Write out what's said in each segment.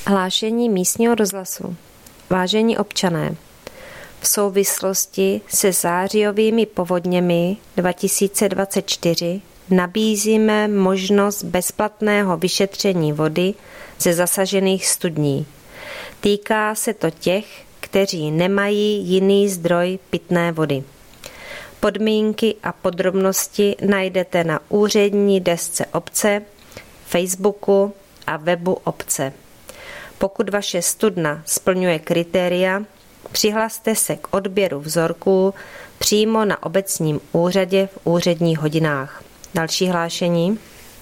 Hlášení místního rozhlasu. Vážení občané, v souvislosti se zářijovými povodněmi 2024 nabízíme možnost bezplatného vyšetření vody ze zasažených studní. Týká se to těch, kteří nemají jiný zdroj pitné vody. Podmínky a podrobnosti najdete na úřední desce obce, Facebooku a webu obce. Pokud vaše studna splňuje kritéria, přihlaste se k odběru vzorků přímo na obecním úřadě v úředních hodinách. Další hlášení.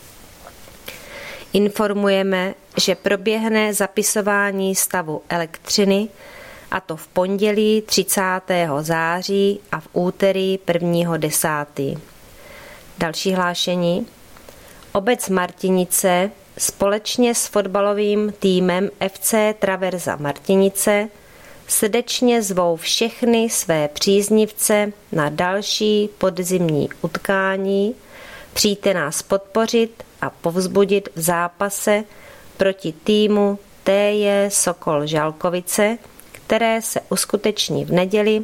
Informujeme, že proběhne zapisování stavu elektřiny, a to v pondělí 30. září a v úterý 1. 10. Další hlášení. Obec Martinice společně s fotbalovým týmem FC Traverza Martinice srdečně zvou všechny své příznivce na další podzimní utkání. Přijďte nás podpořit a povzbudit v zápase proti týmu TJ Sokol Žalkovice, které se uskuteční v neděli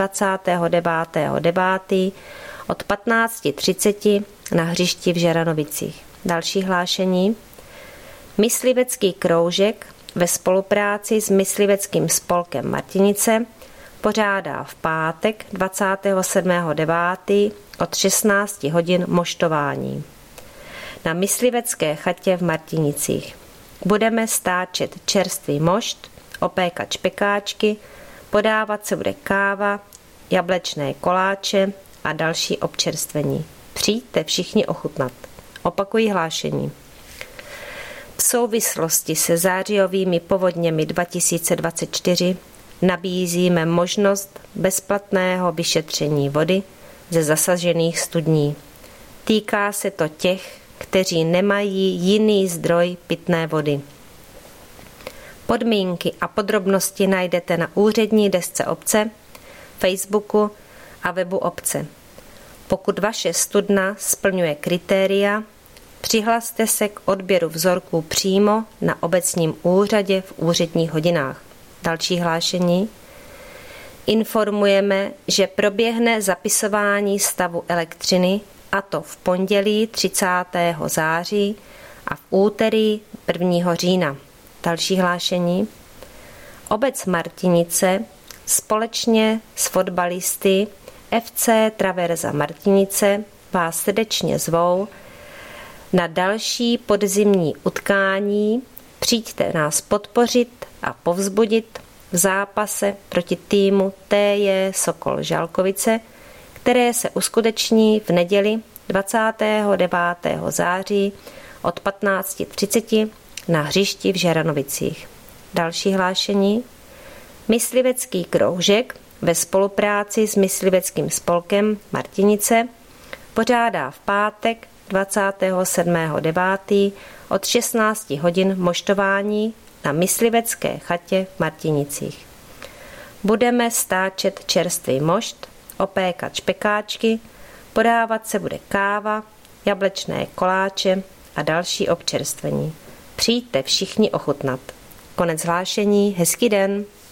29.9. od 15:30 na hřišti v Žeranovicích. Další hlášení. Myslivecký kroužek ve spolupráci s Mysliveckým spolkem Martinice pořádá v pátek 27.9. od 16 hodin moštování na Myslivecké chatě v Martinicích. Budeme stáčet čerstvý mošt, opékat špekáčky, podávat se bude káva, jablečné koláče a další občerstvení. Přijďte všichni ochutnat. Opakuji hlášení. V souvislosti se zářijovými povodněmi 2024 nabízíme možnost bezplatného vyšetření vody ze zasažených studní. Týká se to těch, kteří nemají jiný zdroj pitné vody. Podmínky a podrobnosti najdete na úřední desce obce, Facebooku a webu obce. Pokud vaše studna splňuje kritéria, přihlaste se k odběru vzorků přímo na obecním úřadě v úředních hodinách. Další hlášení. Informujeme, že proběhne zapisování stavu elektřiny, a to v pondělí 30. září a v úterý 1. října. Další hlášení. Obec Martinice společně s fotbalisty FC Traverza Martinice vás srdečně zvou na další podzimní utkání. Přijďte nás podpořit a povzbudit v zápase proti týmu TJ Sokol Žalkovice, které se uskuteční v neděli 29. září od 15:30 na hřišti v Žeranovicích. Další hlášení. Myslivecký kroužek ve spolupráci s Mysliveckým spolkem Martinice pořádá v pátek 27.9. od 16 hodin moštování na Myslivecké chatě v Martinicích. Budeme stáčet čerstvý mošt, opékat špekáčky, podávat se bude káva, jablečné koláče a další občerstvení. Přijďte všichni ochutnat. Konec hlášení, hezký den.